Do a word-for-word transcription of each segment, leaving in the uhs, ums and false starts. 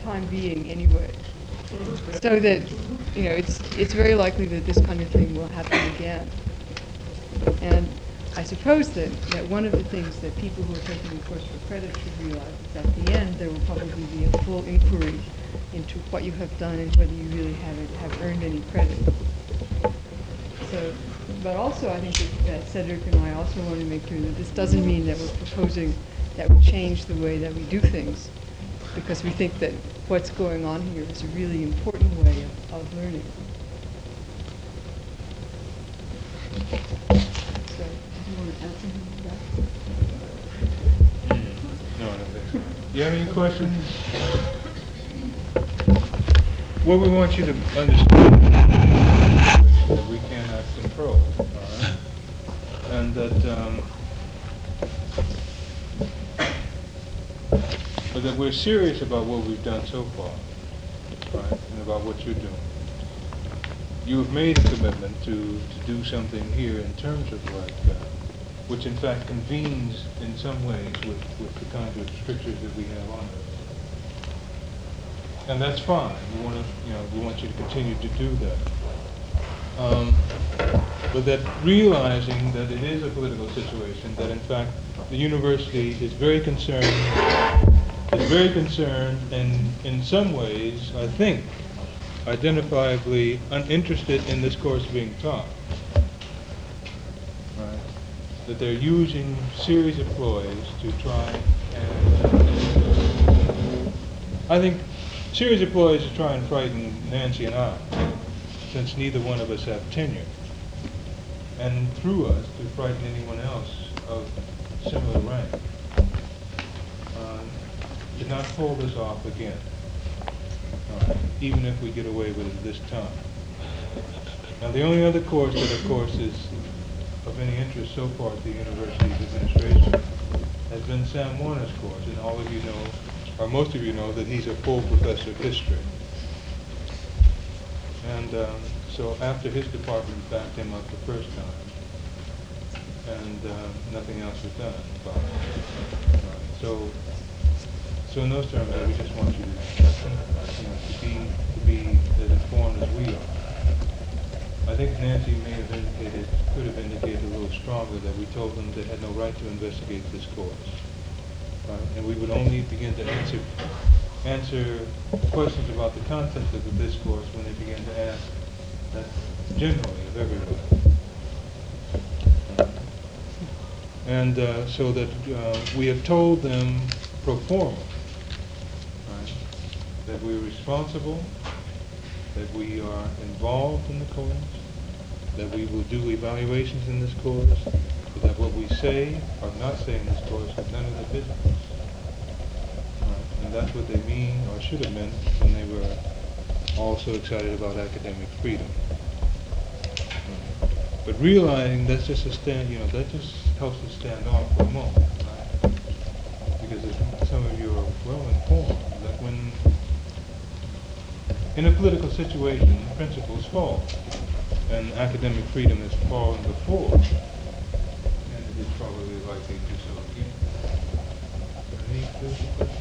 time being anyway. So that, you know, it's, it's very likely that this kind of thing will happen again. And I suppose that, that one of the things that people who are taking the course for credit should realize is at the end there will probably be a full inquiry into what you have done and whether you really have, it, have earned any credit. So, but also I think that, that Cedric and I also want to make clear that this doesn't mean that we're proposing that we change the way that we do things, because we think that what's going on here is a really important way of, of learning. So, do you want to add something to that? No, I don't think so. Do you have any questions? What we want you to understand is that we cannot control, all right? And that, um, but that we're serious about what we've done so far, right? And about what you're doing. You have made a commitment to, to do something here in terms of like, uh, which in fact convenes in some ways with, with the kinds of strictures that we have on us. And that's fine. We want to, you know, we want you to continue to do that. Um, but that realizing that it is a political situation, that in fact the university is very concerned, is very concerned, and in some ways, I think, identifiably uninterested in this course being taught. Right? That they're using series of ploys to try and, I think, series of ploys to try and frighten Nancy and I, since neither one of us have tenure, and through us to frighten anyone else of similar rank. Uh, did not pull this off again, uh, even if we get away with it this time. Now the only other course that of course is of any interest so far at the university's administration has been Sam Warner's course, and all of you know, or most of you know, that he's a full professor of history. And um, so after his department backed him up the first time, and uh, nothing else was done about it. Right. So, so in those terms, we just want you to, you know, to be to be as informed as we are. I think Nancy may have indicated, could have indicated a little stronger that we told them they had no right to investigate this course. Right? And we would only begin to answer answer questions about the content of the discourse when they began to ask that generally of everybody. And uh, so that uh, we have told them pro forma, right, that we're responsible, that we are involved in the course, that we will do evaluations in this course, but that what we say or not say in this course is none of their business. Right. And that's what they mean, or should have meant, when they were all so excited about academic freedom. Right. But realizing that's just a stand, you know, that just helps us stand off for a moment, right? Because as some of you are well informed that when in a political situation, principles fall, and academic freedom has fallen before, and it is probably likely to do so again. Any further questions?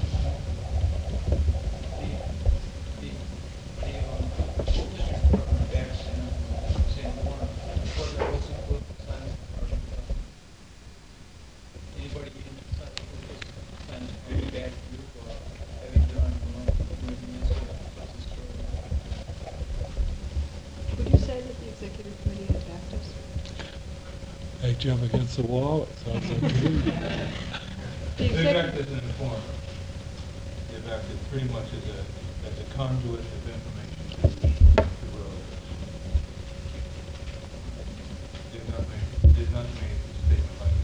Jump against the wall, it sounds like you. They act as an informer. They act pretty much as a, as a conduit of information to the world. Did not make, did not make a statement like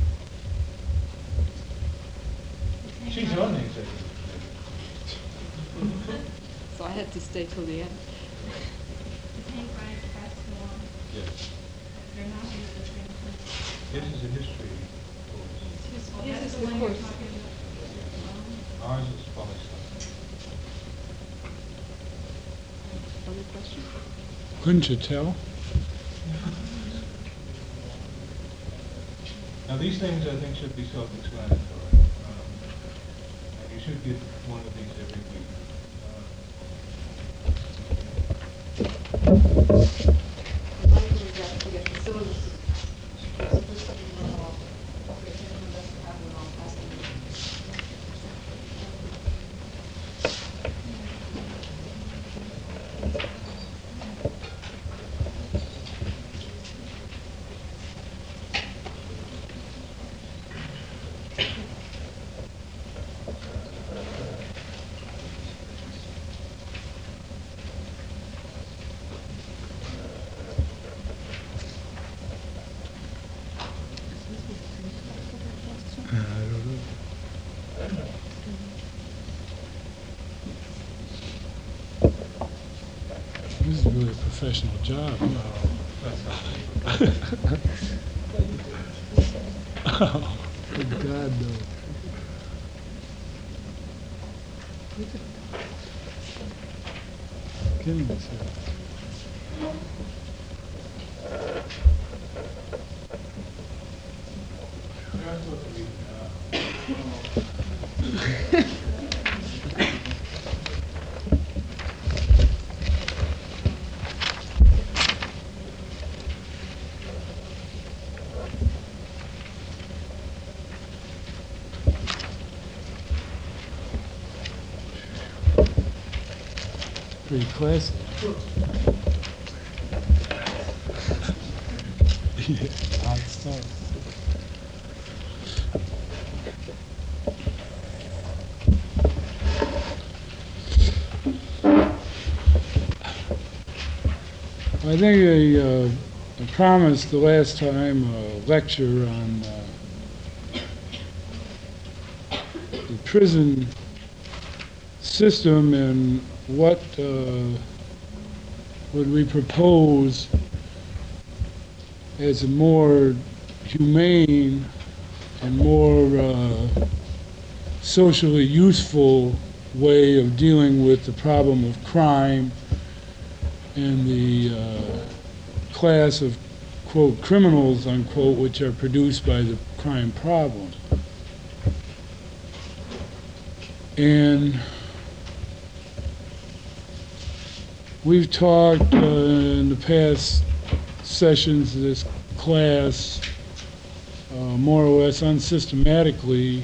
this. She's on the executive committee. So I had to stay till the end. Yes. This is a history course. This is the course. Ours is policy. Other questions? Couldn't you tell? Now these things I think should be self-explanatory. Um, and you should get one of these every week. The likelihood that to get the syllabus is supposed to be run off, but everyone doesn't have one all passed in. I don't know. This is really a professional job. Oh, that's not Oh, good God, no. Kidding yourself. Pretty classy. Yeah, hot stuff. I think I, uh, I promised the last time a lecture on uh, the prison system and what uh, would we propose as a more humane and more uh, socially useful way of dealing with the problem of crime and the uh, class of, quote, criminals, unquote, which are produced by the crime problem. And we've talked uh, in the past sessions of this class uh, more or less unsystematically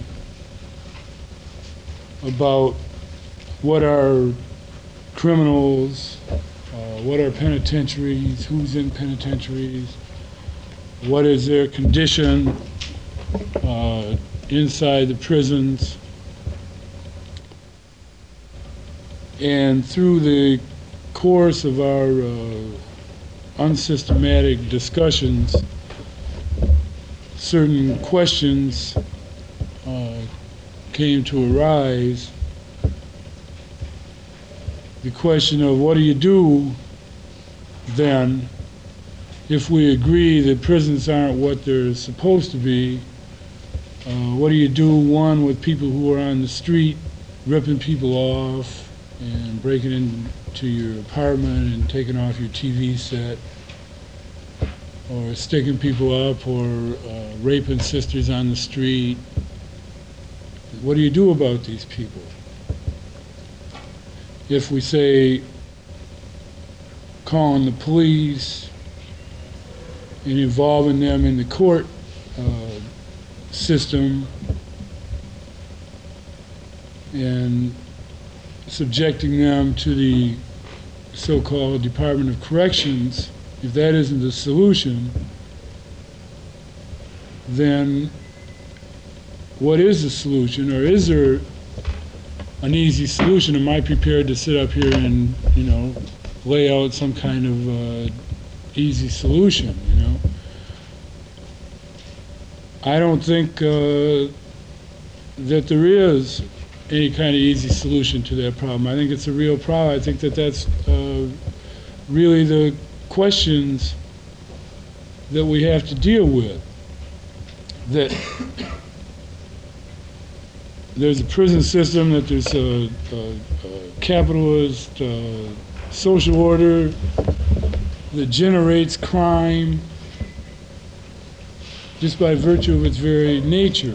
about what are criminals, uh, what are penitentiaries, who's in penitentiaries, what is their condition uh, inside the prisons. And through the course of our uh, unsystematic discussions, certain questions uh, came to arise. The question of what do you do then if we agree that prisons aren't what they're supposed to be? Uh, what do you do, one, with people who are on the street ripping people off and breaking into your apartment and taking off your T V set, or sticking people up, or uh, raping sisters on the street? What do you do about these people? If we say calling the police and involving them in the court uh, system and subjecting them to the so-called Department of Corrections, if that isn't the solution, then what is the solution? Or is there an easy solution? Am I prepared to sit up here and, you know, lay out some kind of uh, easy solution, you know? I don't think uh, that there is any kind of easy solution to that problem. I think it's a real problem. I think that that's uh, really the questions that we have to deal with. That there's a prison system, that there's a, a, a capitalist uh, social order that generates crime just by virtue of its very nature.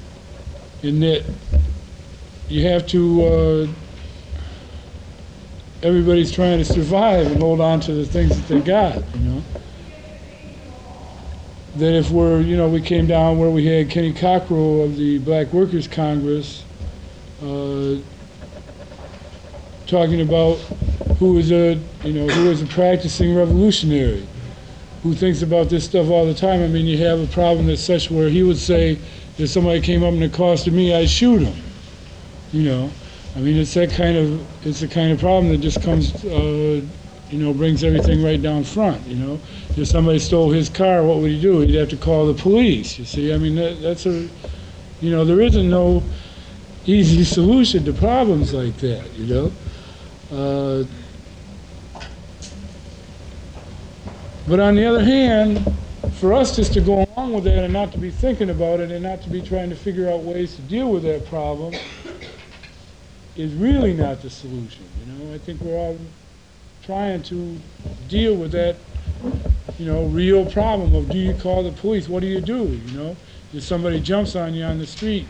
In that you have to uh, everybody's trying to survive and hold on to the things that they got, you know. That if we're, you know, we came down where we had Kenny Cockrell of the Black Workers Congress uh, talking about who was a, you know, who was a practicing revolutionary, who thinks about this stuff all the time. I mean, you have a problem that's such where he would say, if somebody came up and accosted me, I'd shoot him, you know. I mean, it's that kind of, it's the kind of problem that just comes, uh, you know, brings everything right down front, you know. If somebody stole his car, what would he do? He'd have to call the police, you see. I mean, that, that's a, you know, there isn't no easy solution to problems like that, you know. Uh, but on the other hand, for us just to go along with that and not to be thinking about it and not to be trying to figure out ways to deal with that problem is really not the solution, you know. I think we're all trying to deal with that, you know, real problem of, do you call the police? What do you do, you know? If somebody jumps on you on the street,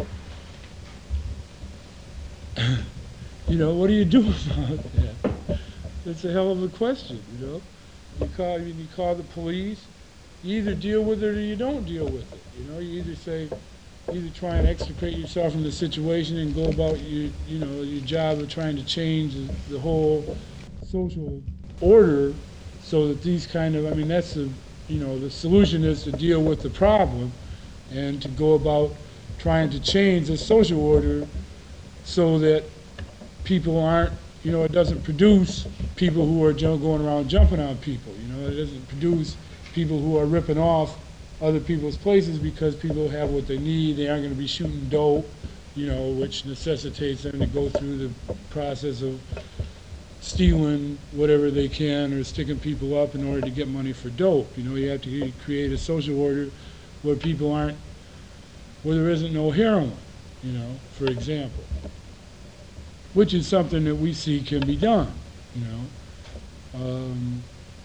you know, what do you do about that? That's a hell of a question, you know? You call, you call the police, you either deal with it or you don't deal with it, you know? You either say, either try and extricate yourself from the situation and go about your, you know, your job of trying to change the, the whole social order so that these kind of, I mean, that's the, you know, the solution is to deal with the problem and to go about trying to change the social order so that people aren't, you know, it doesn't produce people who are ju- going around jumping on people, you know, it doesn't produce people who are ripping off other people's places because people have what they need. They aren't going to be shooting dope, you know, which necessitates them to go through the process of stealing whatever they can or sticking people up in order to get money for dope. You know, you have to create a social order where people aren't, where there isn't no heroin, you know, for example, which is something that we see can be done, you know. Um,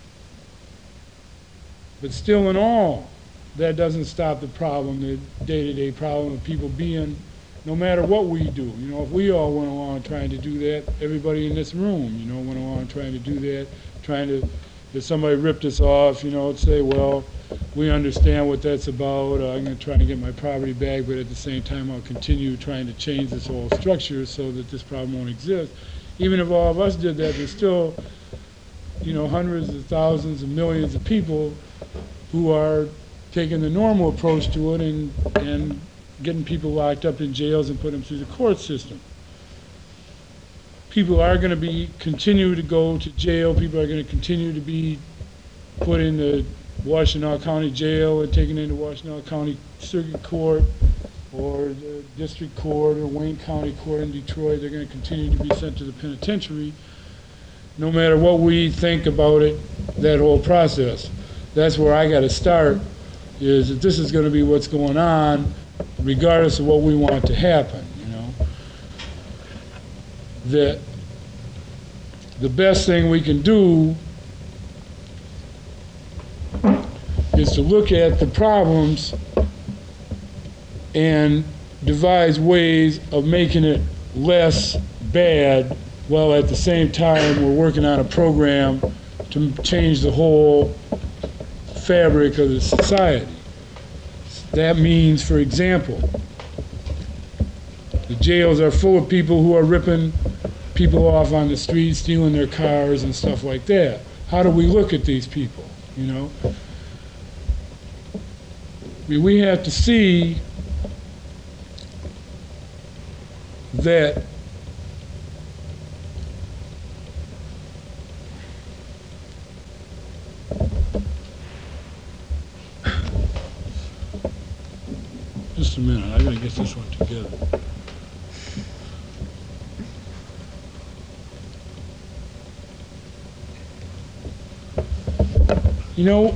but still in all, that doesn't stop the problem, the day-to-day problem of people being, no matter what we do, you know, if we all went along trying to do that, everybody in this room, you know, went along trying to do that, trying to, if somebody ripped us off, you know, say, well, we understand what that's about, uh, I'm going to try to get my property back, but at the same time I'll continue trying to change this whole structure so that this problem won't exist. Even if all of us did that, there's still, you know, hundreds of thousands of millions of people who are taking the normal approach to it and, and getting people locked up in jails and putting them through the court system. People are going to be continue to go to jail. People are going to continue to be put in the Washtenaw County Jail and taken into Washtenaw County Circuit Court or the District Court or Wayne County Court in Detroit. They're going to continue to be sent to the penitentiary no matter what we think about it, that whole process. That's where I got to start, is that this is going to be what's going on regardless of what we want to happen, you know. That the best thing we can do is to look at the problems and devise ways of making it less bad, while at the same time we're working on a program to change the whole fabric of the society. That means, for example, the jails are full of people who are ripping people off on the street, stealing their cars and stuff like that. How do we look at these people, you know? I mean, we have to see that just a minute, I gotta get this one together. You know,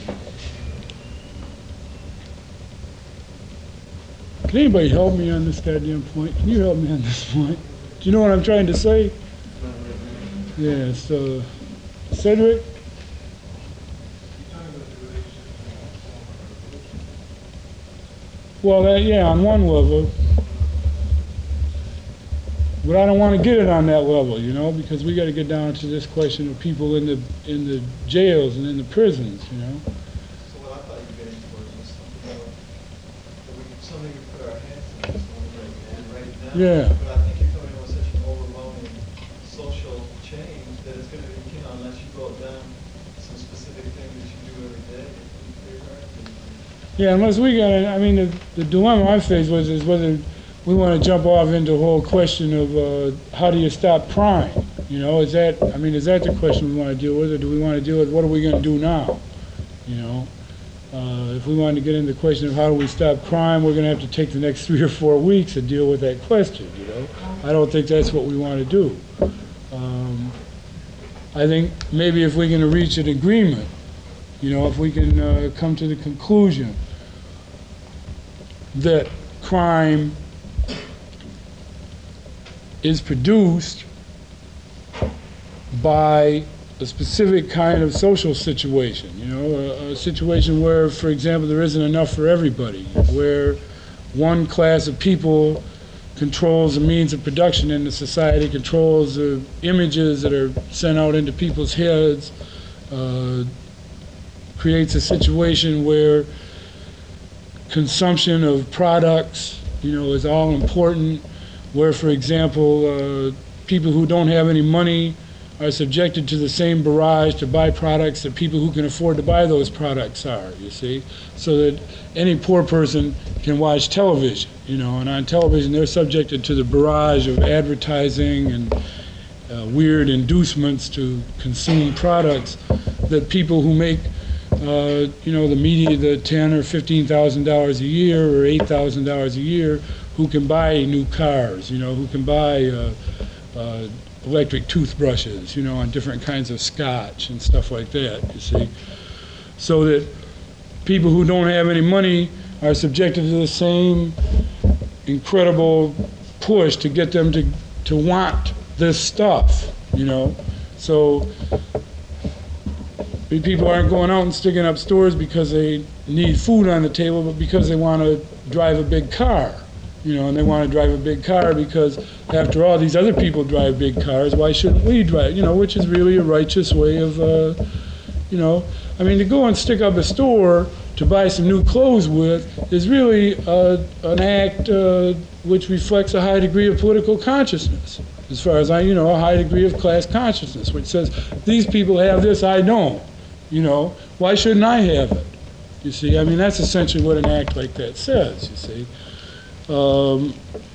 can anybody help me on this goddamn point? Can you help me on this point? Do you know what I'm trying to say? Yeah, so, Cedric? Well, that, yeah, on one level. but I don't want to get it on that level, you know, because we got to get down to this question of people in the in the jails and in the prisons, you know. So what I thought you were getting towards was something more, that we, something we put our hands on, something and right now. Yeah. But I think you're coming with such an overwhelming social change that it's going to be, you know, unless you go down some specific thing that you do every day. Yeah, unless we got, I mean, the, the dilemma I faced was is whether we want to jump off into a whole question of uh, how do you stop crime? You know, is that, I mean, is that the question we want to deal with, or do we want to deal with what are we going to do now? You know, uh, if we wanted to get into the question of how do we stop crime, we're going to have to take the next three or four weeks to deal with that question, you know. I don't think that's what we want to do. Um, I think maybe if we can reach an agreement, you know, if we can uh, come to the conclusion that crime is produced by a specific kind of social situation, you know, a, a situation where, for example, there isn't enough for everybody, where one class of people controls the means of production in the society, controls the images that are sent out into people's heads, uh, creates a situation where consumption of products, you know, is all important, where, for example, uh, people who don't have any money are subjected to the same barrage to buy products that people who can afford to buy those products are, you see, so that any poor person can watch television, you know, and on television they're subjected to the barrage of advertising and uh, weird inducements to consume products that people who make Uh, you know, the media, the ten or fifteen thousand dollars a year or eight thousand dollars a year, who can buy new cars, you know, who can buy uh, uh, electric toothbrushes, you know, on different kinds of scotch and stuff like that, you see. So that people who don't have any money are subjected to the same incredible push to get them to, to want this stuff, you know. So people aren't going out and sticking up stores because they need food on the table, but because they want to drive a big car, you know, and they want to drive a big car because, after all, these other people drive big cars, why shouldn't we drive, you know, which is really a righteous way of, uh, you know, I mean, to go and stick up a store to buy some new clothes with is really uh, an act uh, which reflects a high degree of political consciousness, as far as I, you know, a high degree of class consciousness, which says, these people have this, I don't. You know, why shouldn't I have it? You see, I mean, that's essentially what an act like that says, you see. Um,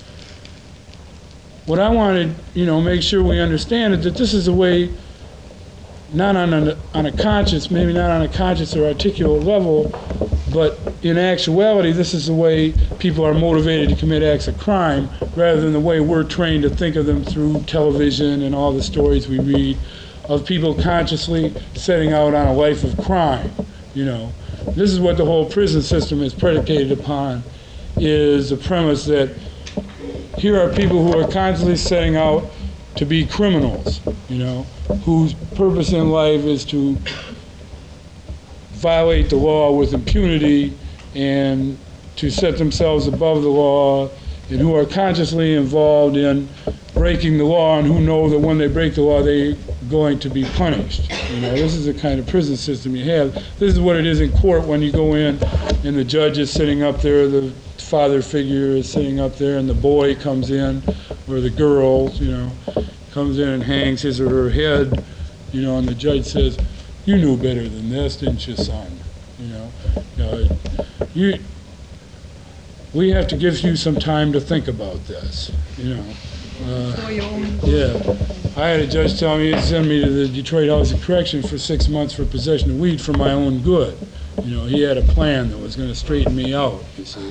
what I want to, you know, make sure we understand is that this is a way, not on a, on a conscious, maybe not on a conscious or articulate level, but in actuality, this is the way people are motivated to commit acts of crime, rather than the way we're trained to think of them through television and all the stories we read, of people consciously setting out on a life of crime, you know. This is what the whole prison system is predicated upon, is the premise that here are people who are constantly setting out to be criminals, you know, whose purpose in life is to violate the law with impunity and to set themselves above the law, and who are consciously involved in breaking the law, and who know that when they break the law, they're going to be punished. You know, this is the kind of prison system you have. This is what it is in court when you go in, and the judge is sitting up there, the father figure is sitting up there, and the boy comes in, or the girl, you know, comes in and hangs his or her head, you know, and the judge says, "You knew better than this, didn't you, son?" You know, uh, you. We have to give you some time to think about this, you know. Uh, For your own. yeah, I had a judge tell me he'd send me to the Detroit House of Correction for six months for possession of weed for my own good. You know, he had a plan that was going to straighten me out, you see.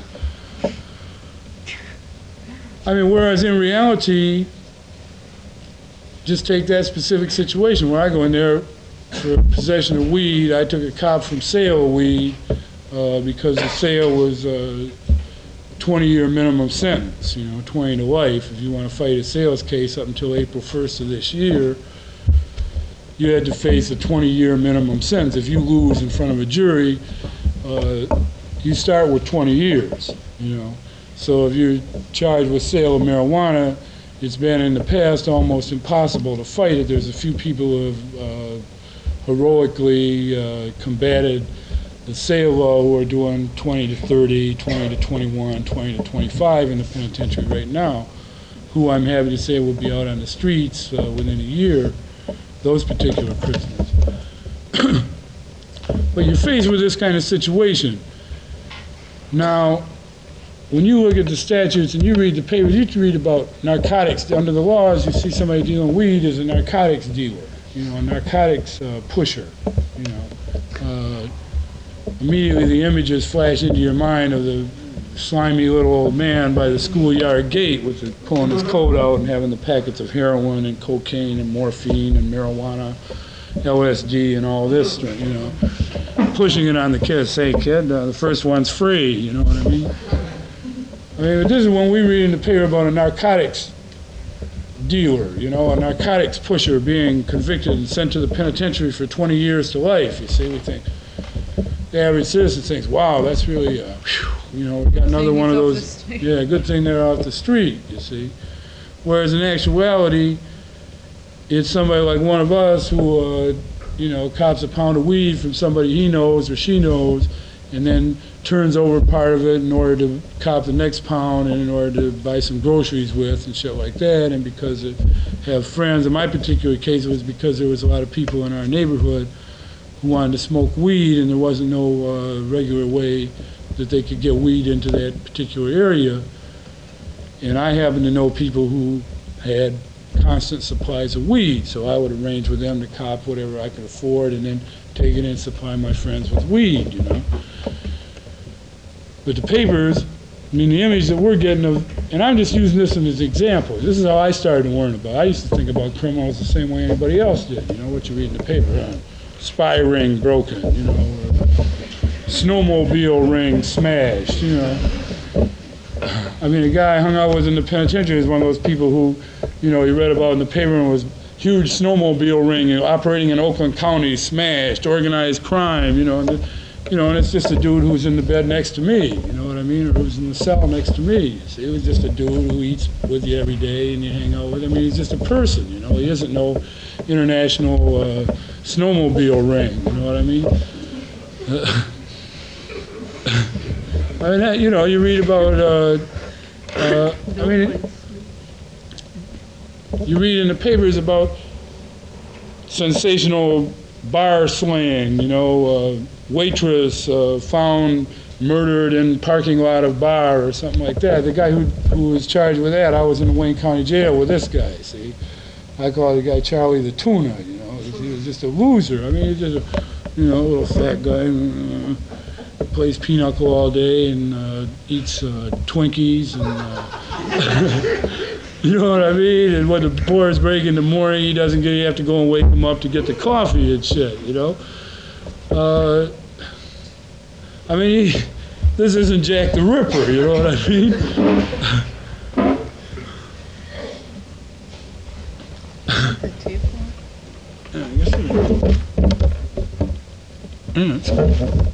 I mean, whereas in reality, just take that specific situation where I go in there for possession of weed. I took a cop from sale of weed uh, because the sale was a twenty-year minimum sentence, you know, twenty to life. If you want to fight a sales case up until April first of this year, you had to face a twenty-year minimum sentence. If you lose in front of a jury, uh, you start with twenty years, you know. So if you're charged with sale of marijuana it's been in the past almost impossible to fight it. There's a few people who have uh, heroically uh, combated the sale law who are doing twenty to thirty, twenty to twenty-one, twenty to twenty-five in the penitentiary right now, who I'm happy to say will be out on the streets uh, within a year, those particular prisoners. But you're faced with this kind of situation. Now, when you look at the statutes and you read the papers, you can read about narcotics. Under the laws, you see somebody dealing weed as a narcotics dealer, you know, a narcotics uh, pusher, you know. Uh, immediately the images flash into your mind of the slimy little old man by the schoolyard gate with the, pulling his coat out and having the packets of heroin and cocaine and morphine and marijuana, L S D and all this, you know, pushing it on the kid. Say, kid, uh, the first one's free, you know what I mean? I mean, but this is when we read in the paper about a narcotics dealer, you know, a narcotics pusher being convicted and sent to the penitentiary for twenty years to life. You see, we think, the average citizen thinks, wow, that's really, uh, whew, you know, we got another one of those, yeah, good thing they're off the street, you see. Whereas in actuality, it's somebody like one of us who, uh, you know, cops a pound of weed from somebody he knows or she knows, and then turns over part of it in order to cop the next pound and in order to buy some groceries with and shit like that, and because it have friends. In my particular case, it was because there was a lot of people in our neighborhood who wanted to smoke weed, and there wasn't no uh, regular way that they could get weed into that particular area. And I happen to know people who had constant supplies of weed, so I would arrange with them to cop whatever I could afford and then take it in and supply my friends with weed, you know. But the papers, I mean, the image that we're getting of, and I'm just using this as an example. This is how I started to learn about it. I used to think about criminals the same way anybody else did, you know, what you read in the paper. Huh? Spy ring broken, you know, or snowmobile ring smashed, you know. I mean, a guy I hung out with in the penitentiary is one of those people who, you know, you read about in the paper and was huge snowmobile ring, you know, operating in Oakland County, smashed, organized crime, you know, and the, you know, and it's just a dude who's in the bed next to me, you know what I mean, or who's in the cell next to me. You see, it was just a dude who eats with you every day and you hang out with him. I mean, he's just a person, you know. He isn't no international uh, snowmobile ring, you know what I mean? Uh, I mean, that, you know, you read about, uh, uh, I mean, you read in the papers about sensational bar slaying, you know, uh, waitress uh, found murdered in parking lot of bar or something like that. The guy who who was charged with that, I was in the Wayne County Jail with this guy, see. I call the guy Charlie the Tuna, you know. He was just a loser. I mean, he's just a, you know, little fat guy. Uh, plays pinochle all day and uh, eats uh, Twinkies and uh, you know what I mean? And when the boards break in the morning, he doesn't get, you have to go and wake him up to get the coffee and shit, you know? Uh, I mean, he, this isn't Jack the Ripper, you know what I mean? Yeah, I guess it is. Mm,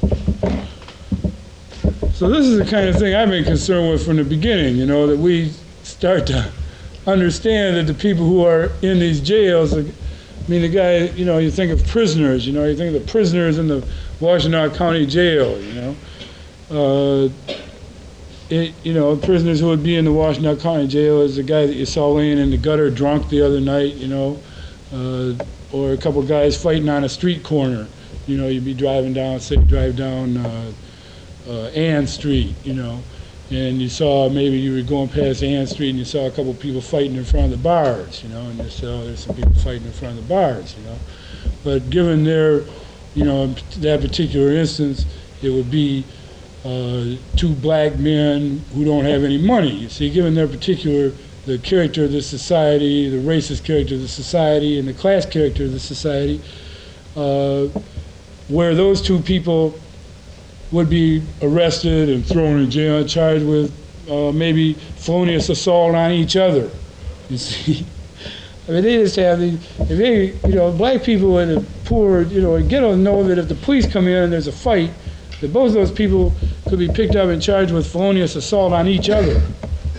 So this is the kind of thing I've been concerned with from the beginning, you know, that we start to understand that the people who are in these jails, I mean, the guy, you know, you think of prisoners, you know, you think of the prisoners in the Washtenaw County Jail, you know. Uh, it, you know, prisoners who would be in the Washtenaw County Jail is the guy that you saw laying in the gutter drunk the other night, you know, uh, or a couple guys fighting on a street corner. You know, you'd be driving down, say, drive down uh, uh, Ann Street, you know, and you saw, maybe you were going past Ann Street and you saw a couple people fighting in front of the bars, you know, and you saw there's some people fighting in front of the bars, you know. But given their, you know, that particular instance, it would be uh, two black men who don't have any money. You see, given their particular, the character of the society, the racist character of the society, and the class character of the society, uh, where those two people would be arrested and thrown in jail and charged with uh, maybe felonious assault on each other, you see. I mean, they just have these, if they, you know, black people in the poor, you know, get to know that if the police come in and there's a fight, that both of those people could be picked up and charged with felonious assault on each other,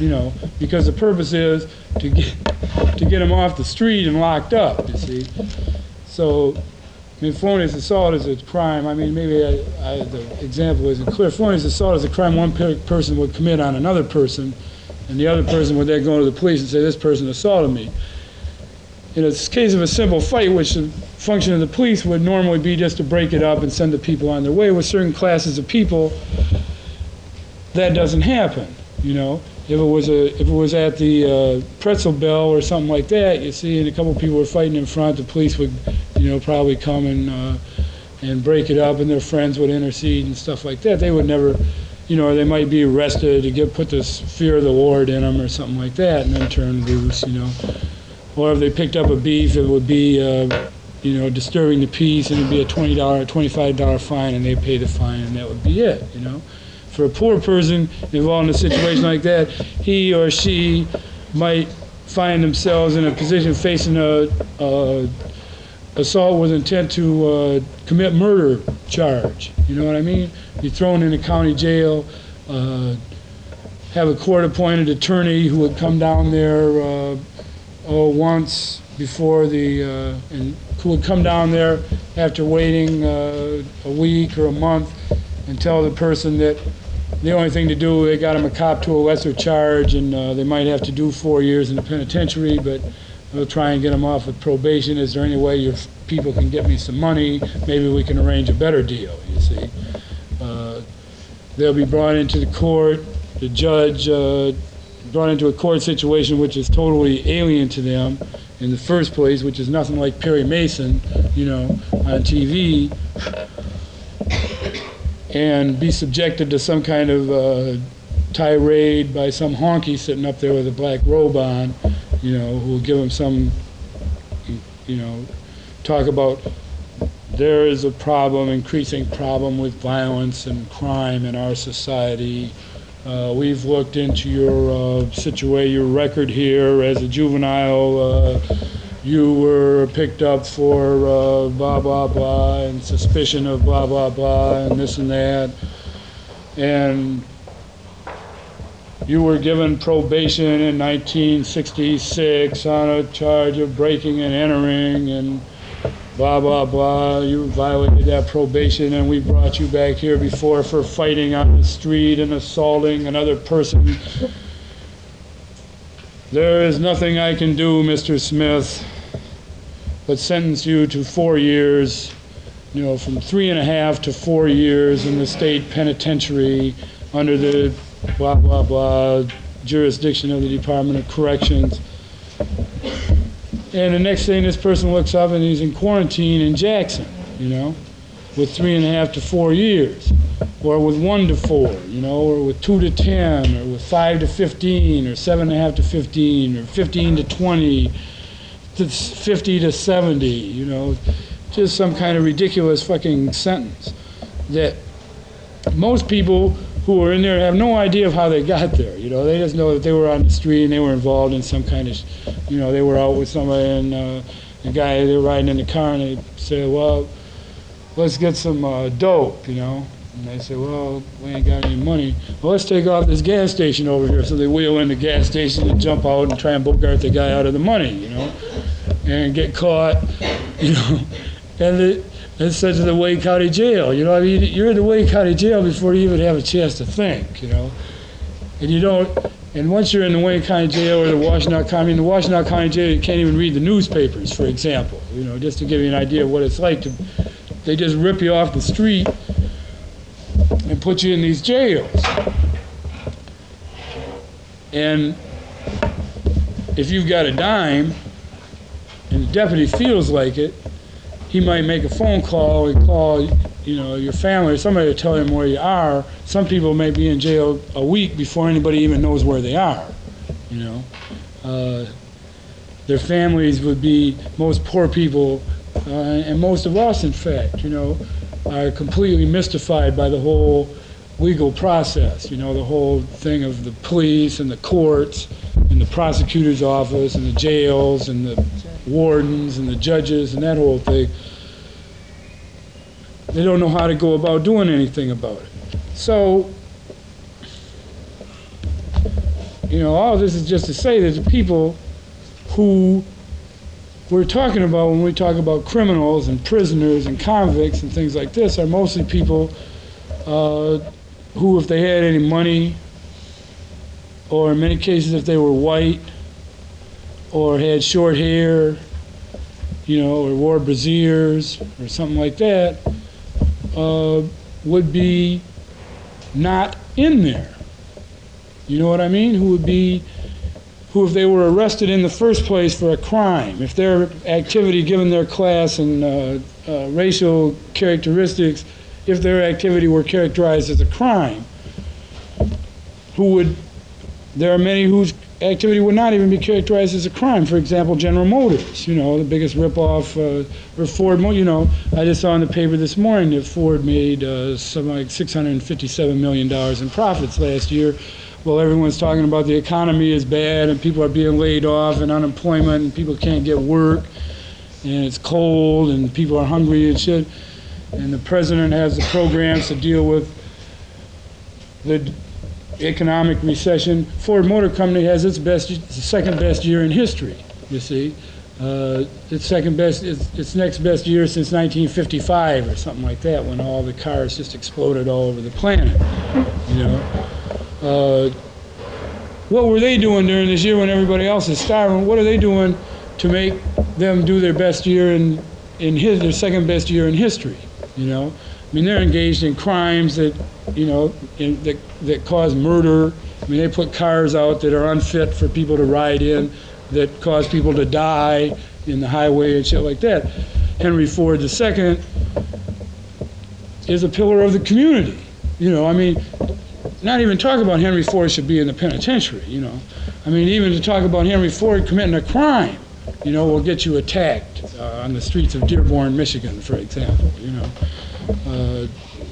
you know, because the purpose is to get, to get them off the street and locked up, you see. So, I mean, felonious assault is a crime. I mean, maybe I, I, the example isn't clear. Felonious assault is a crime one per person would commit on another person, and the other person would then go to the police and say, this person assaulted me. In a case of a simple fight, which the function of the police would normally be just to break it up and send the people on their way, with certain classes of people, that doesn't happen, you know. If it was a, if it was at the uh, Pretzel Bell or something like that, you see, and a couple of people were fighting in front, the police would, you know, probably come and uh, and break it up, and their friends would intercede and stuff like that. They would never, you know, or they might be arrested to get put this fear of the Lord in them or something like that, and then turn loose, you know. Or if they picked up a beef, it would be, uh, you know, disturbing the peace, and it'd be a twenty dollar, twenty-five dollar fine, and they'd pay the fine, and that would be it, you know. For a poor person involved in a situation like that, he or she might find themselves in a position facing a, a assault with intent to uh, commit murder charge. You know what I mean? Be thrown in a county jail, uh, have a court-appointed attorney who would come down there uh, oh, once before the, uh, and who would come down there after waiting uh, a week or a month and tell the person that the only thing to do, they got them a cop to a lesser charge, and uh, they might have to do four years in the penitentiary, but we'll try and get them off with probation. Is there any way your people can get me some money? Maybe we can arrange a better deal, you see. Uh, they'll be brought into the court, the judge uh, brought into a court situation which is totally alien to them in the first place, which is nothing like Perry Mason, you know, on T V. And be subjected to some kind of uh, tirade by some honky sitting up there with a black robe on, you know, who will give them some, you know, talk about there is a problem, increasing problem with violence and crime in our society. Uh, we've looked into your uh, situation, your record here as a juvenile. Uh, you were picked up for uh, blah, blah, blah, and suspicion of blah, blah, blah, and this and that. And you were given probation in nineteen sixty-six on a charge of breaking and entering and blah, blah, blah. You violated that probation, and we brought you back here before for fighting on the street and assaulting another person. There is nothing I can do, Mister Smith, but sentence you to four years, you know, from three and a half to four years in the state penitentiary under the blah, blah, blah jurisdiction of the Department of Corrections. And the next thing, this person looks up and he's in quarantine in Jackson, you know, with three and a half to four years. Or with one to four, you know, or with two to ten, or with five to fifteen, or seven and a half to fifteen, or fifteen to twenty, to fifty to seventy, you know, just some kind of ridiculous fucking sentence that most people who are in there have no idea of how they got there. You know, they just know that they were on the street and they were involved in some kind of, you know, they were out with somebody and uh, the guy, they were riding in the car and they say, well, let's get some uh, dope, you know. And they say, well, we ain't got any money. Well, let's take off this gas station over here. So they wheel in the gas station and jump out and try and bogart the guy out of the money, you know, and get caught, you know. And it, it's sent to the Wayne County Jail. You know, I mean, you're in the Wayne County Jail before you even have a chance to think, you know. And you don't, and once you're in the Wayne County Jail or the Washtenaw County, in the Washtenaw County Jail, you can't even read the newspapers, for example, you know, just to give you an idea of what it's like to, they just rip you off the street and put you in these jails. And if you've got a dime and the deputy feels like it, he might make a phone call and call, you know, your family or somebody to tell him where you are. Some people may be in jail a week before anybody even knows where they are, you know. Uh, their families would be, most poor people, uh, and most of us, in fact, you know, are completely mystified by the whole legal process, you know, the whole thing of the police and the courts and the prosecutor's office and the jails and the wardens and the judges and that whole thing. They don't know how to go about doing anything about it. So you know, all this is just to say that the people who we're talking about when we talk about criminals and prisoners and convicts and things like this are mostly people uh, who, if they had any money, or in many cases if they were white, or had short hair, you know, or wore brassieres or something like that, uh, would be not in there. You know what I mean? Who would be, who if they were arrested in the first place for a crime, if their activity given their class and uh, uh, racial characteristics, if their activity were characterized as a crime, who would, there are many whose activity would not even be characterized as a crime. For example, General Motors, you know, the biggest ripoff, uh, or Ford, you know, I just saw in the paper this morning that Ford made uh, something like six hundred fifty-seven million dollars in profits last year. Well, everyone's talking about the economy is bad and people are being laid off and unemployment and people can't get work and it's cold and people are hungry and shit. And the president has the programs to deal with the economic recession. Ford Motor Company has its best, its second best year in history, you see. Uh, its second best, its, its next best year since nineteen fifty-five or something like that, when all the cars just exploded all over the planet, you know. Uh, what were they doing during this year when everybody else is starving? What are they doing to make them do their best year in, in his, their second best year in history, you know? I mean, they're engaged in crimes that, you know, in, that, that cause murder. I mean, they put cars out that are unfit for people to ride in, that cause people to die in the highway and shit like that. Henry Ford the Second is a pillar of the community. You know, I mean, not even talk about Henry Ford should be in the penitentiary, you know. I mean, even to talk about Henry Ford committing a crime, you know, will get you attacked uh, on the streets of Dearborn, Michigan, for example, you know. Uh,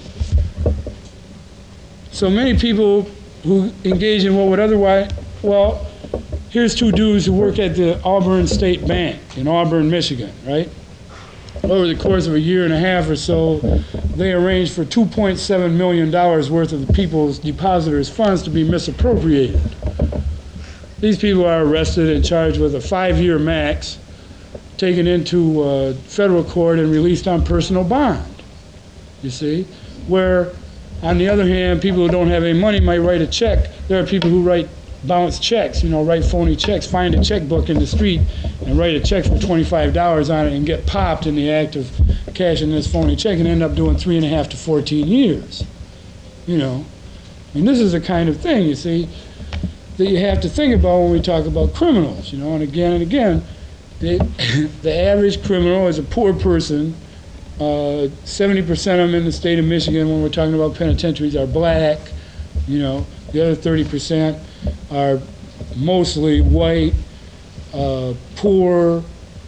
so many people who engage in what would otherwise, well, here's two dudes who work at the Auburn State Bank in Auburn, Michigan, right? Over the course of a year and a half or so, they arranged for two point seven million dollars worth of the people's depositors' funds to be misappropriated. These people are arrested and charged with a five-year max, taken into uh, federal court and released on personal bond, you see? Where, on the other hand, people who don't have any money might write a check. There are people who write bounce checks, you know, write phony checks, find a checkbook in the street and write a check for twenty-five dollars on it and get popped in the act of cashing this phony check and end up doing three and a half to fourteen years. You know, I mean, this is the kind of thing, you see, that you have to think about when we talk about criminals, you know, and again and again, the, the average criminal is a poor person. Uh, seventy percent of them in the state of Michigan, when we're talking about penitentiaries, are black, you know, the other thirty percent are mostly white, uh, poor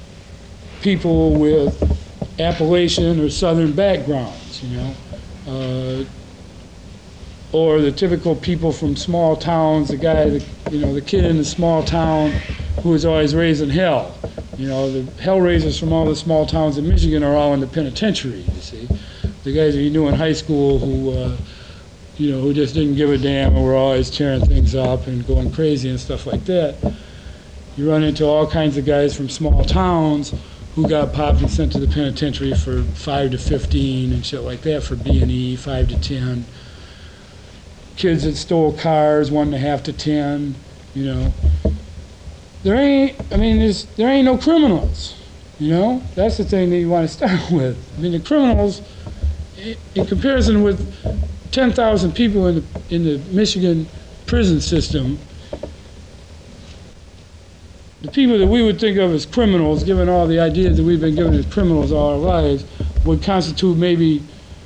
people with Appalachian or Southern backgrounds, you know, uh, or the typical people from small towns, the guy, the, you know, the kid in the small town who was always raised in hell. You know, the hellraisers from all the small towns in Michigan are all in the penitentiary, you see. The guys that you knew in high school who, uh, you know, who just didn't give a damn and were always tearing things up and going crazy and stuff like that. You run into all kinds of guys from small towns who got popped and sent to the penitentiary for five to fifteen and shit like that, for B and E, five to ten. Kids that stole cars, one and a half to ten, you know. There ain't, I mean, there's, there ain't no criminals, you know? That's the thing that you want to start with. I mean, the criminals, in comparison with ten thousand people in the, in the Michigan prison system, the people that we would think of as criminals, given all the ideas that we've been given as criminals all our lives, would constitute maybe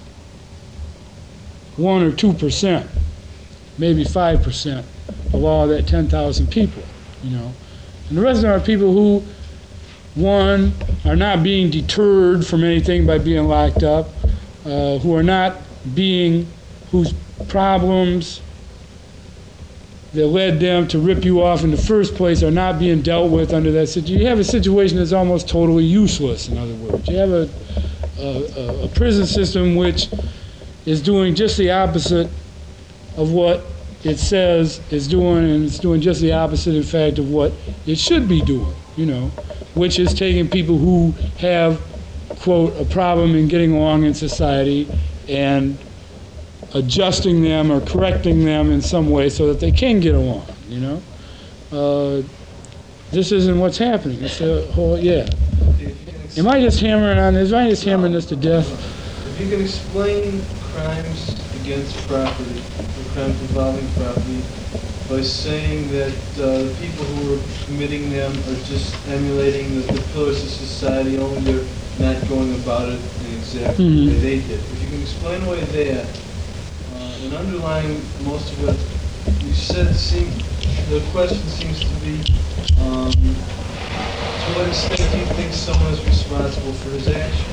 one or two percent, maybe five percent of all that ten thousand people, you know. And the rest of them are people who, one, are not being deterred from anything by being locked up, uh, who are not being, whose problems that led them to rip you off in the first place are not being dealt with under that situation. You have a situation that's almost totally useless, in other words. You have a, a, a prison system which is doing just the opposite of what it says it's doing, and it's doing just the opposite, in fact, of what it should be doing, you know, which is taking people who have, quote, a problem in getting along in society and adjusting them or correcting them in some way so that they can get along, you know. Uh, this isn't what's happening. It's the whole, yeah. If you can ex- Am I just hammering on this? Am I just hammering this to death? If you can explain crimes against property, or crimes involving property, by saying that uh, the people who are committing them are just emulating the, the pillars of society, only they're not going about it in exactly the way Mhm. they did. If you can explain away that, uh, and underlying most of what you said, seem, the question seems to be, um, to what extent do you think someone is responsible for his actions?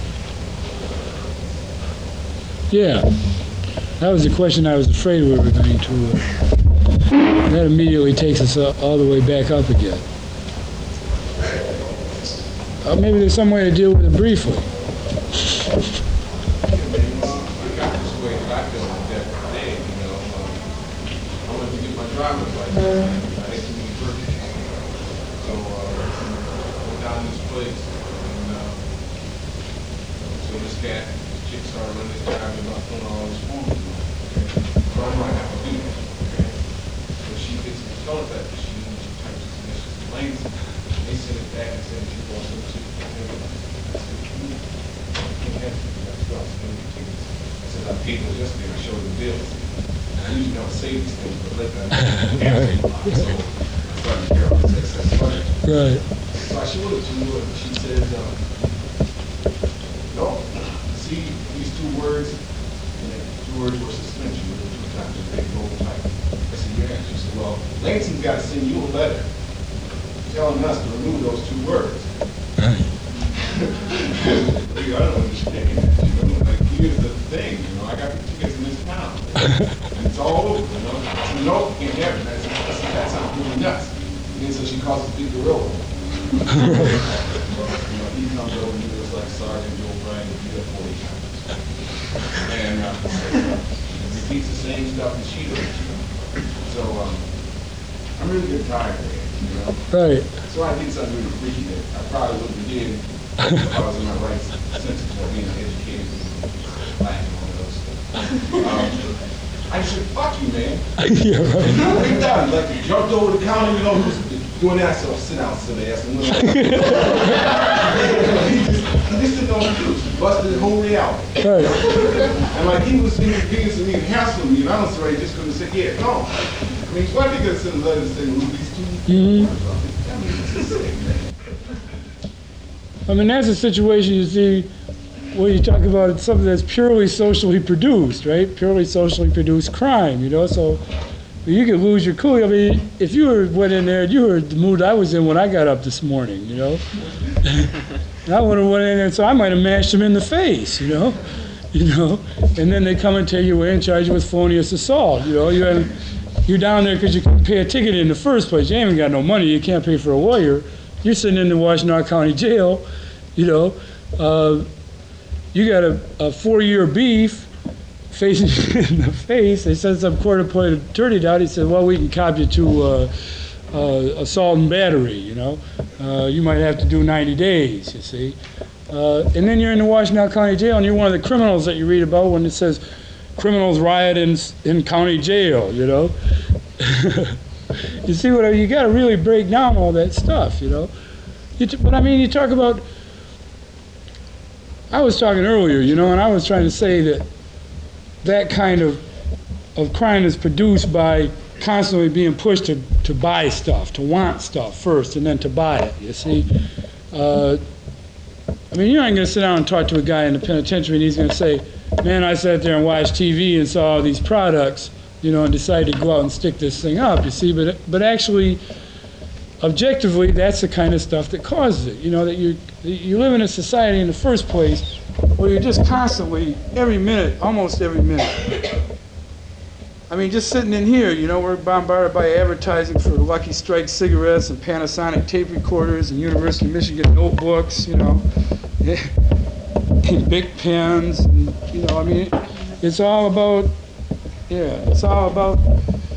Yeah. That was the question I was afraid we were going to. Uh, that immediately takes us uh, all the way back up again. Uh, maybe there's some way to deal with it briefly. I got this way that I feel like that today, you know. Um, I went to get my driver's license. I had too many birthdays. So uh, I went down to this place, and uh, so this cat, this chick started running this guy about filling all his forms. Okay? So I'm gonna have to do that. Okay? So she gets me told that she she types this initial complaints. They sent it back and said she wants them to. I said, I paid those yesterday, I showed the bills. I usually don't say these things, but let them. Right. So I started to hear all this excess money. Right. So I showed it to her, and she says, um, no, see these two words, and the two words were suspension, with the two times, a big bold type. I said, yeah. She said, well, Langston's got to send you a letter telling us to remove those two words. Right. I don't understand that, you know, like, here's the thing, you know, I got the tickets in this town, and it's all over, you know. I said, no, you can't have it, that's, that's, that sounds really nuts. And then so she calls us Big Gorilla. You know, he comes over and he was like Sergeant Joe Bryan, and beat up forty times. And, uh, repeats the same stuff that she does, you know. So, um, I'm really getting tired of it, you know. Right. So I did something really freaky that I probably wouldn't have did if I was in my right senses of being educated and black and all that stuff. Um, I just said, fuck you, man. Yeah, right. You know, we done. Like, you jumped over the counter, you know, who's doing that, so sit down, silly ass. And he just, he just didn't know what to do. He busted the whole reality. Right. And like, he was inconveniencing me and hassling me, and I was already just going to say, yeah, no. I mean, why did they could send a letter saying, move these two? Mhm. I mean, it's just sick, man. I mean, that's a situation you see where you talk about something that's purely socially produced, right? Purely socially produced crime, you know? So you could lose your cool. I mean, if you were, went in there, you heard the mood I was in when I got up this morning, you know? And I would have went in there, so I might have mashed them in the face, you know? You know? And then they come and take you away and charge you with felonious assault, you know? You had, you're down there because you couldn't pay a ticket in the first place. You ain't got no money. You can't pay for a lawyer. You're sitting in the Washtenaw County Jail, you know. Uh, you got a, a four-year beef facing you in the face. They sent some court-appointed attorney down. He said, well, we can cop you to uh, uh, assault and battery, you know. Uh, you might have to do ninety days, you see. Uh, and then you're in the Washtenaw County Jail, and you're one of the criminals that you read about when it says criminals riot in, in county jail, you know. You see what I mean? You got to really break down all that stuff, you know. You t- but I mean, you talk about. I was talking earlier, you know, and I was trying to say that that kind of of crime is produced by constantly being pushed to, to buy stuff, to want stuff first, and then to buy it. You see, uh, I mean, you ain't gonna sit down and talk to a guy in the penitentiary, and he's gonna say, "Man, I sat there and watched T V and saw all these products." You know, and decided to go out and stick this thing up, you see, but but actually, objectively, that's the kind of stuff that causes it. You know, that you you live in a society in the first place where you're just constantly, every minute, almost every minute. I mean, just sitting in here, you know, we're bombarded by advertising for Lucky Strike cigarettes and Panasonic tape recorders and University of Michigan notebooks, you know, and big pens, and, you know, I mean, it's all about. Yeah, it's all about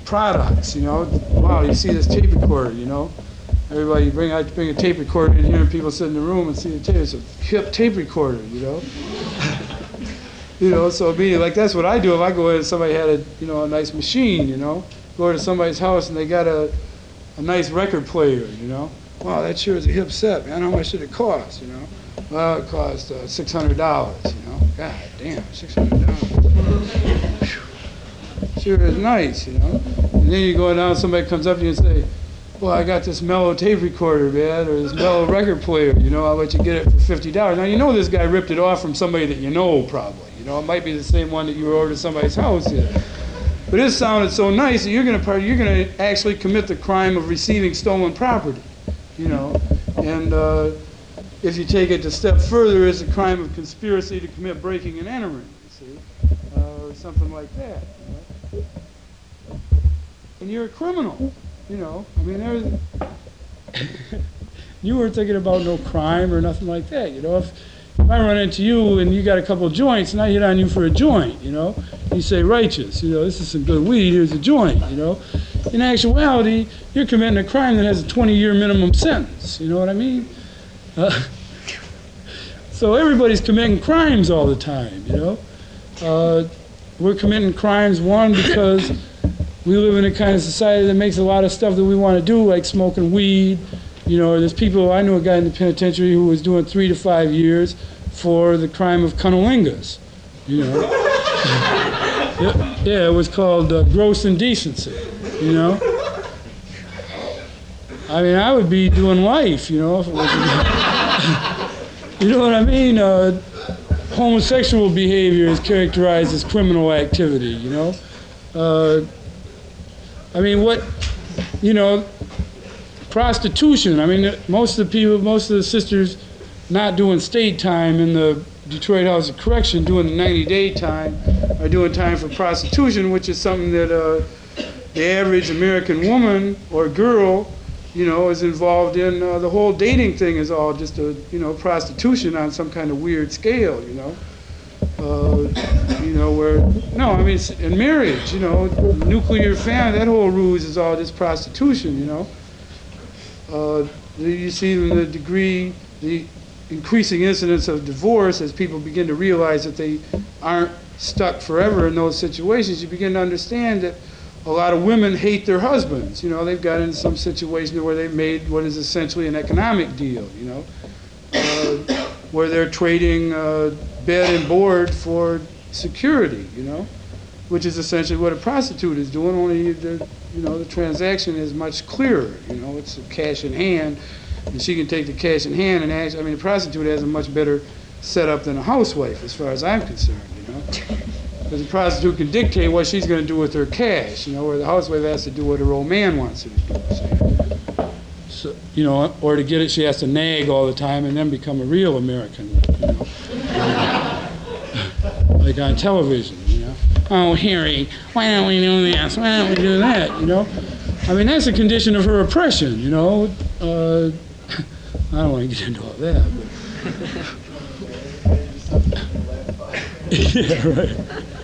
products, you know. Wow, you see this tape recorder, you know. Everybody bring I bring a tape recorder in here, and people sit in the room and see the tape. It's a hip tape recorder, you know. You know, so me, like that's what I do if I go in and somebody had a, you know, a nice machine, you know. Go to somebody's house and they got a, a nice record player, you know. Wow, that sure is a hip set, man. How much did it cost, you know? Well, it cost uh, six hundred dollars, you know. God damn, six hundred dollars. Sure is nice, you know. And then you go down, somebody comes up to you and say, well, I got this mellow tape recorder, man, or this mellow record player, you know, I'll let you get it for fifty dollars. Now, you know this guy ripped it off from somebody that you know, probably. You know, it might be the same one that you ordered at somebody's house. Yeah. But it sounded so nice that you're going to you're going to actually commit the crime of receiving stolen property, you know. And uh, if you take it a step further, it's a crime of conspiracy to commit breaking and entering, you see, uh, or something like that. You know? And you're a criminal, you know. I mean, there's you weren't thinking about no crime or nothing like that, you know. If, If I run into you and you got a couple of joints and I hit on you for a joint, you know, you say, righteous, you know, this is some good weed, here's a joint, you know. In actuality, you're committing a crime that has a twenty-year minimum sentence, you know what I mean? Uh, so everybody's committing crimes all the time, you know. Uh, we're committing crimes, one, because we live in a kind of society that makes a lot of stuff that we want to do, like smoking weed. You know, there's people, I knew a guy in the penitentiary who was doing three to five years for the crime of cunnilingus, you know. yeah, yeah, it was called uh, gross indecency, you know. I mean, I would be doing life, you know, if it was, you know what I mean? Uh, homosexual behavior is characterized as criminal activity, you know. Uh, I mean, what, you know, prostitution. I mean, most of the people, most of the sisters not doing state time in the Detroit House of Correction, doing the ninety-day time, are doing time for prostitution, which is something that uh, the average American woman or girl, you know, is involved in. Uh, the whole dating thing is all just a, you know, prostitution on some kind of weird scale, you know. Uh, you know, where, no, I mean, in marriage, you know, nuclear family, that whole ruse is all just prostitution, you know. Uh, you see the degree, the increasing incidence of divorce as people begin to realize that they aren't stuck forever in those situations. You begin to understand that a lot of women hate their husbands. You know, they've got into some situation where they've made what is essentially an economic deal, you know, uh, where they're trading uh, bed and board for security, you know, which is essentially what a prostitute is doing, only the, you know, the transaction is much clearer. You know, it's cash in hand, and she can take the cash in hand and actually, I mean, a prostitute has a much better setup than a housewife, as far as I'm concerned, you know. Because a prostitute can dictate what she's going to do with her cash, you know, where the housewife has to do what her old man wants her to do. So, so, you know, or to get it, she has to nag all the time and then become a real American, you know. Like on television, you know. Oh, Harry, why don't we do this? Why don't we do that? You know, I mean, that's a condition of her oppression. You know, uh, I don't want to get into all that. But yeah, right.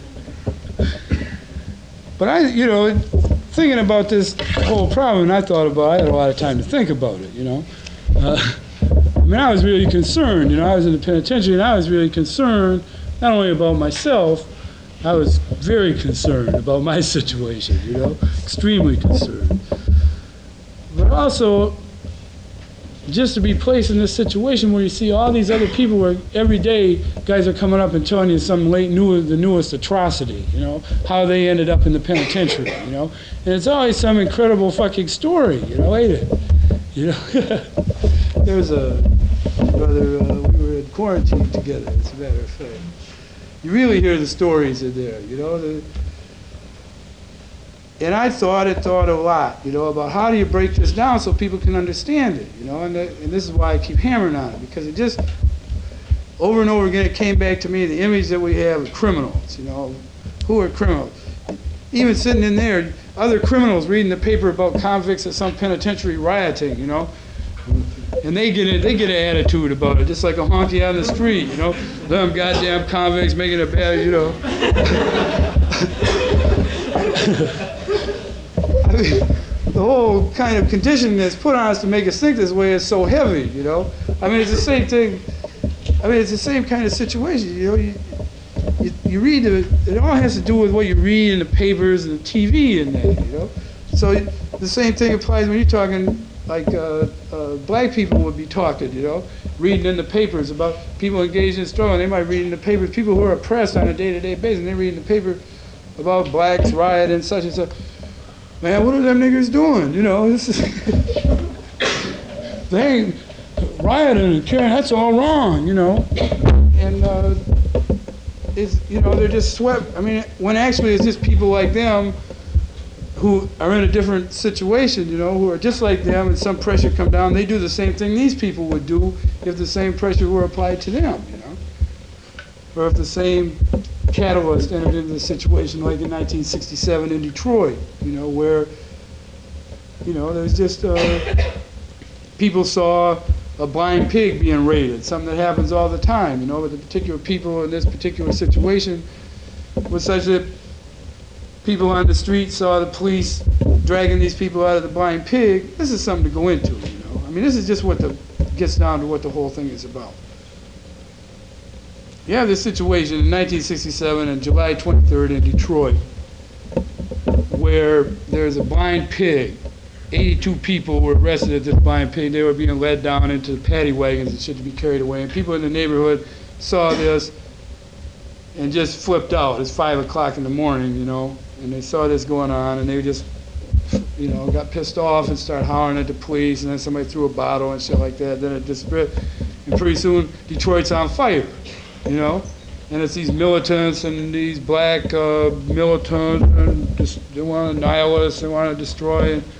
But I, you know, thinking about this whole problem, I thought about. I had a lot of time to think about it. You know, uh, I mean, I was really concerned. You know, I was in the penitentiary, and I was really concerned not only about myself. I was very concerned about my situation, you know, extremely concerned. But also, just to be placed in this situation where you see all these other people where every day guys are coming up and telling you some late new, the newest atrocity, you know, how they ended up in the penitentiary, you know. And it's always some incredible fucking story, you know, ain't it? You know, there was a brother, uh, we were in quarantine together, as a matter of fact. You really hear the stories in there, you know. The, and I thought and thought a lot, you know, about how do you break this down so people can understand it, you know. And, the, and this is why I keep hammering on it, because it just, over and over again, it came back to me, the image that we have of criminals, you know. Who are criminals? Even sitting in there, other criminals reading the paper about convicts at some penitentiary rioting, you know. And they get it, they get an attitude about it, just like a honky on the street, you know. Them goddamn convicts making a bad, you know. I mean, the whole kind of conditioning that's put on us to make us think this way is so heavy, you know? I mean, it's the same thing, I mean, it's the same kind of situation, you know? You, you, you read, the, it all has to do with what you read in the papers and the T V and that, you know? So the same thing applies when you're talking, like uh, uh, black people would be talking, you know? Reading in the papers about people engaged in struggle, and they might read in the papers, people who are oppressed on a day-to-day basis, and they read in the paper about blacks rioting and such and such. Man, what are them niggers doing? You know, this is they ain't rioting and carrying. That's all wrong, you know. And uh, it's you know they're just swept. I mean, when actually it's just people like them who are in a different situation, you know, who are just like them, and some pressure come down. They do the same thing these people would do if the same pressure were applied to them, you know, or if the same catalyst entered into the situation like in nineteen sixty-seven in Detroit, you know, where, you know, there's just, uh, people saw a blind pig being raided, something that happens all the time, you know, but the particular people in this particular situation was such that people on the street saw the police dragging these people out of the blind pig. This is something to go into, you know. I mean, this is just what the, gets down to what the whole thing is about. You have this situation in nineteen sixty-seven on July twenty-third in Detroit where there's a blind pig. eighty-two people were arrested at this blind pig. They were being led down into the paddy wagons and shit to be carried away. And people in the neighborhood saw this and just flipped out. It's five o'clock in the morning, you know, and they saw this going on, and they just, you know, got pissed off and started hollering at the police, and then somebody threw a bottle and shit like that. Then it disappeared. And pretty soon, Detroit's on fire. You know, and it's these militants and these black uh, militants, and just, they want to annihilate us, they want to destroy it.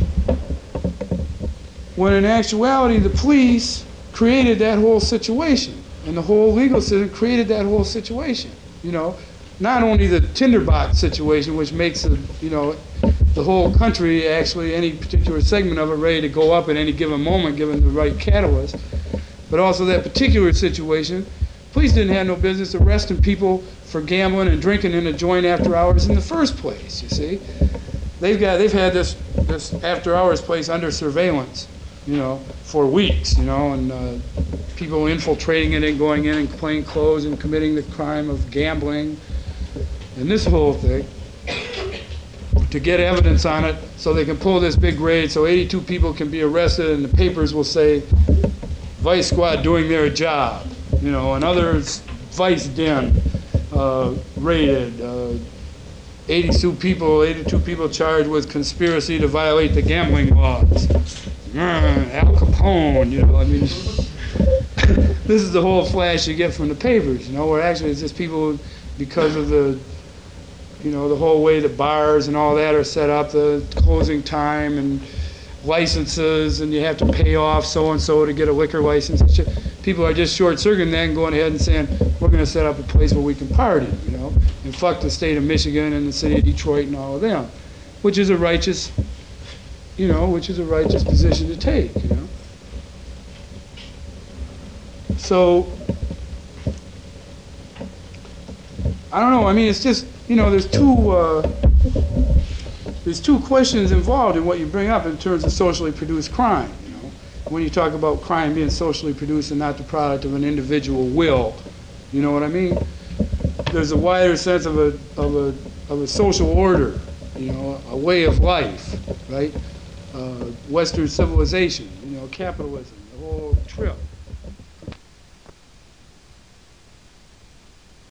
When in actuality, the police created that whole situation, and the whole legal system created that whole situation. You know, not only the tinderbox situation, which makes it, you know, the whole country, actually any particular segment of it, ready to go up at any given moment, given the right catalyst, but also that particular situation. Police didn't have no business arresting people for gambling and drinking in a joint after hours in the first place, you see. They've got, they've had this, this after hours place under surveillance, you know, for weeks, you know, and uh, people infiltrating it and going in in plain clothes and committing the crime of gambling and this whole thing to get evidence on it so they can pull this big raid so eighty-two people can be arrested and the papers will say Vice Squad doing their job. You know, and others, Vice Den, uh, raided, uh, eighty-two people, eighty-two people charged with conspiracy to violate the gambling laws. Mm, Al Capone, you know, I mean, this is the whole flash you get from the papers, you know, where actually it's just people, because of the, you know, the whole way the bars and all that are set up, the closing time and licenses, and you have to pay off so-and-so to get a liquor license and shit. People are just short-circuiting that and going ahead and saying, we're going to set up a place where we can party, you know, and fuck the state of Michigan and the city of Detroit and all of them, which is a righteous, you know, which is a righteous position to take, you know. So, I don't know, I mean, it's just, you know, there's two, uh, there's two questions involved in what you bring up in terms of socially produced crime. When you talk about crime being socially produced and not the product of an individual will, you know what I mean? There's a wider sense of a of a of a social order, you know, a way of life, right? Uh, Western civilization, you know, capitalism, the whole trip.